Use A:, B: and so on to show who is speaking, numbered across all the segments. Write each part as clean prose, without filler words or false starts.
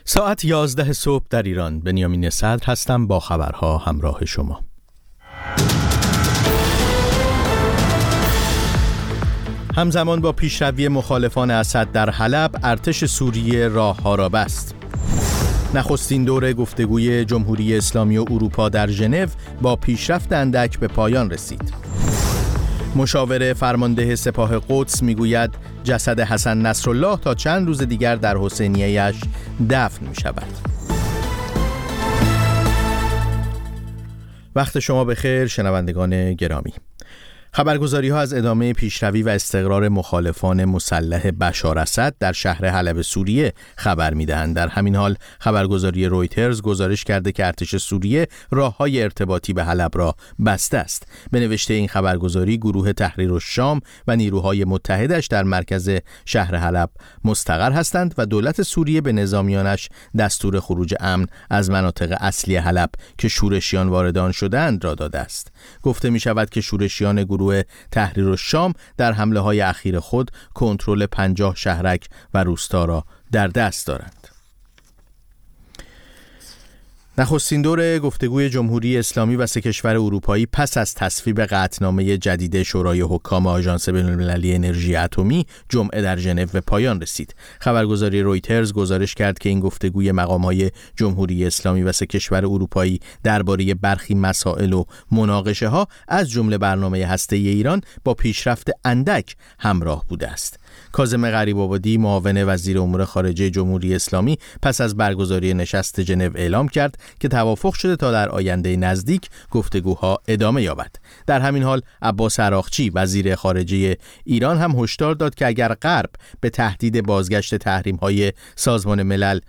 A: ساعت 11 صبح در ایران. بنیامین صدر هستم با خبرها همراه شما. همزمان با پیشروی مخالفان اسد در حلب، ارتش سوریه راه‌ها را بست. نخستین دور گفتگوی جمهوری اسلامی و اروپا در ژنو با پیشرفت اندک به پایان رسید. مشاور فرمانده سپاه قدس میگوید جسد حسن نصرالله تا چند روز دیگر در حسینیه‌اش دفن می شود. وقت شما بخیر شنوندگان گرامی. خبرگزاری ها از ادامه پیشروی و استقرار مخالفان مسلح بشار اسد در شهر حلب سوریه خبر می‌دهند. در همین حال خبرگزاری رویترز گزارش کرده که ارتش سوریه راه‌های ارتباطی به حلب را بسته است. به نوشته این خبرگزاری، گروه تحریر الشام و نیروهای متحدش در مرکز شهر حلب مستقر هستند و دولت سوریه به نظامیانش دستور خروج امن از مناطق اصلی حلب که شورشیان وارد آن شده‌اند را داده است. گفته می‌شود که شورشیان گروه تحریر الشام در حمله‌های اخیر خود کنترل 50 شهرک و روستا را در دست دارند. نخستین دور گفتگوی جمهوری اسلامی و سه کشور اروپایی پس از تصویب قطعنامه جدید شورای حکام آژانس بین‌المللی انرژی اتمی جمعه در ژنو به پایان رسید. خبرگزاری رویترز گزارش کرد که این گفتگوی مقام‌های جمهوری اسلامی و سه کشور اروپایی درباره برخی مسائل و مناقشه‌ها از جمله برنامه هسته‌ای ایران با پیشرفت اندک همراه بوده است. کاظم غریب‌آبادی، معاون وزیر امور خارجه جمهوری اسلامی، پس از برگزاری نشست ژنو اعلام کرد که توافق شده تا در آینده نزدیک گفتگوها ادامه یابد. در همین حال عباس عراقچی، وزیر خارجه ایران، هم هشدار داد که اگر غرب به تهدید بازگشت تحریم‌های سازمان ملل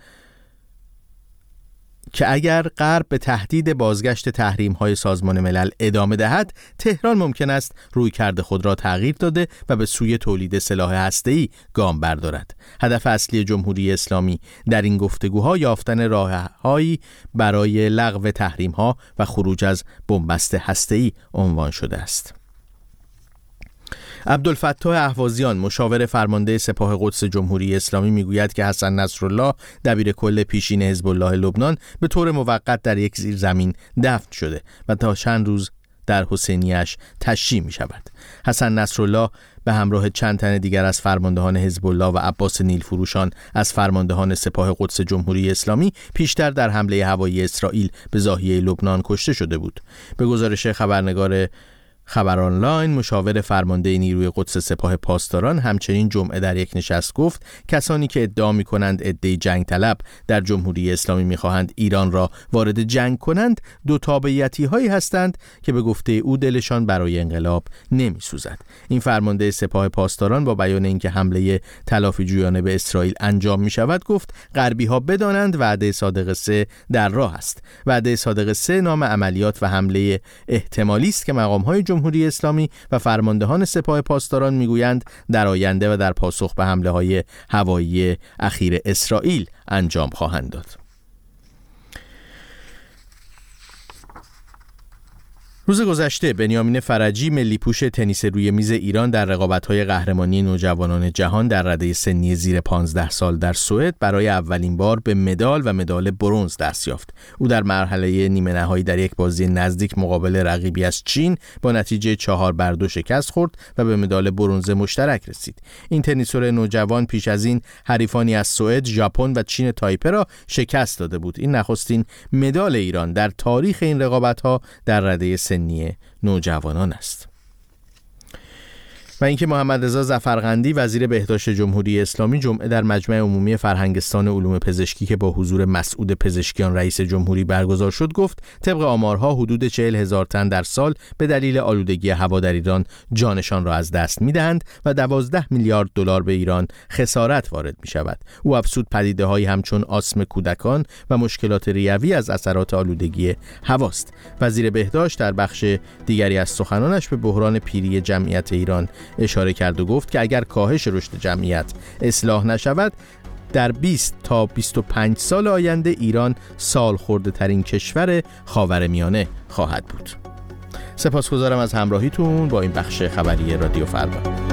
A: سازمان ملل ادامه دهد، تهران ممکن است رویکرد خود را تغییر داده و به سوی تولید سلاح هسته‌ای گام بردارد. هدف اصلی جمهوری اسلامی در این گفتگوها یافتن راه‌هایی برای لغو تحریم‌ها و خروج از بنبست هسته‌ای عنوان شده است. عبدالفتاح اهوازیان، مشاور فرمانده سپاه قدس جمهوری اسلامی، میگوید که حسن نصرالله، دبیر کل پیشین حزب الله لبنان، به طور موقت در یک زیرزمین دفن شده و تا چند روز در حسینیه‌اش تشییع می شود. حسن نصرالله به همراه چند تن دیگر از فرماندهان حزب الله و عباس نیلفروشان از فرماندهان سپاه قدس جمهوری اسلامی پیشتر در حمله هوایی اسرائیل به زاهیه لبنان کشته شده بود. به گزارش خبرنگار خبر آنلاین، مشاور فرمانده نیروی قدس سپاه پاسداران همچنین جمعه در یک نشست گفت کسانی که ادعا می‌کنند عده جنگ طلب در جمهوری اسلامی می‌خواهند ایران را وارد جنگ کنند، دو تابعیتی‌هایی هستند که به گفته او دلشان برای انقلاب نمی‌سوزد. این فرمانده سپاه پاسداران با بیان اینکه حمله تلافی‌جویانه به اسرائیل انجام می‌شود گفت غربی‌ها بدانند وعده صادق 3 در راه است. وعده صادق 3 نام عملیات و حمله احتمالی است که مقام‌های جمهوری اسلامی و فرماندهان سپاه پاسداران میگویند در آینده و در پاسخ به حمله‌های هوایی اخیر اسرائیل انجام خواهند داد. روز گذشته بنیامین فرجی، ملی پوش تنیس روی میز ایران، در رقابت‌های قهرمانی نوجوانان جهان در رده سنی زیر 15 سال در سوئد برای اولین بار به مدال و مدال برنز دست یافت. او در مرحله نیمه نهایی در یک بازی نزدیک مقابل رقیبی از چین با نتیجه 4-2 شکست خورد و به مدال برنز مشترک رسید. این تنیسور نوجوان پیش از این حریفانی از سوئد، ژاپن و چین تایپه را شکست داده بود. این نخستین مدال ایران در تاریخ این رقابت‌ها در رده سنی نوجوانان است. و اینکه محمد رضا ظفرقندی، وزیر بهداشت جمهوری اسلامی، جمعه در مجمع عمومی فرهنگستان علوم پزشکی که با حضور مسعود پزشکیان رئیس جمهوری برگزار شد گفت طبق آمارها حدود 40,000 تن در سال به دلیل آلودگی هوا در ایران جانشان را از دست می‌دهند و 12 میلیارد دلار به ایران خسارت وارد می‌شود. او افزود پدیده‌هایی همچون آسم کودکان و مشکلات ریوی از اثرات آلودگی هواست. وزیر بهداشت در بخش دیگری از سخنانش به بحران پیری جمعیت ایران اشاره کرد و گفت که اگر کاهش رشد جمعیت اصلاح نشود، در 20 تا 25 سال آینده ایران سالخورده ترین کشور خاورمیانه خواهد بود. سپاسگزارم از همراهیتون با این بخش خبری رادیو فردا.